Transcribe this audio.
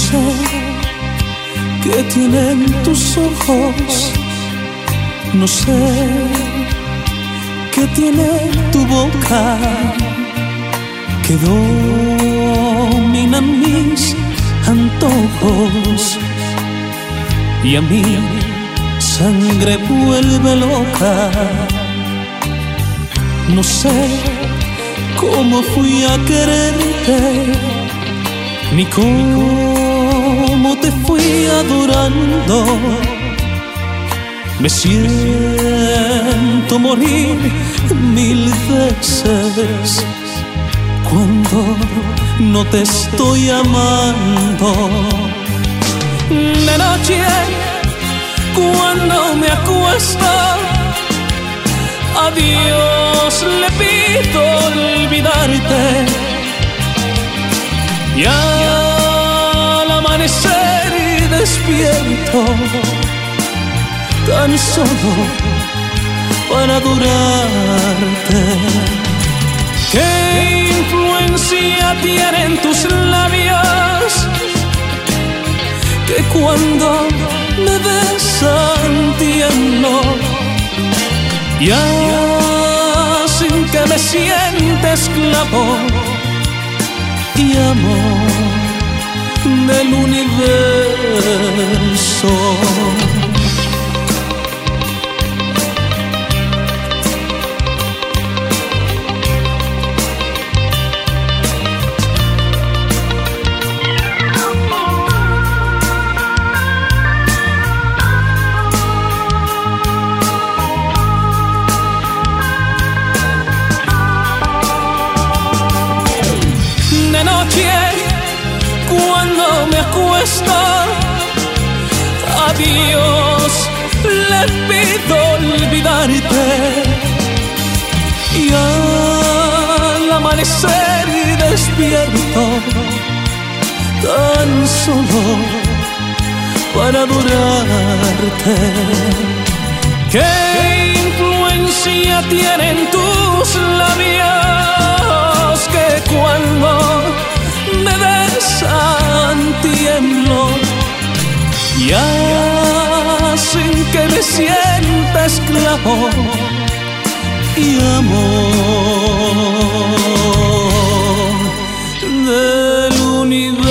sé qué tienen tus ojos, no sé qué tiene tu boca, que dominan mis antojos y a mi sangre vuelve loca. No sé cómo fui a quererte, ni cómo te fui adorando. Me siento morir 1000 veces cuando no te estoy amando. De noche, cuando me acuesto, a Dios le pido olvidarte. Y al amanecer despierto, tan solo para adorarte. ¿Qué influencia tienen tus labios que cuando me besan tiemblo y hacen que me sienta esclavo y amor del universo? De noche, cuando me acuesto, a Dios le pido olvidarte. Y al amanecer despierto, tan solo para adorarte. ¿Qué influencia tienen tus labios que cuando me besan tiemblo y hacen que me sienta esclavo y amor del universo?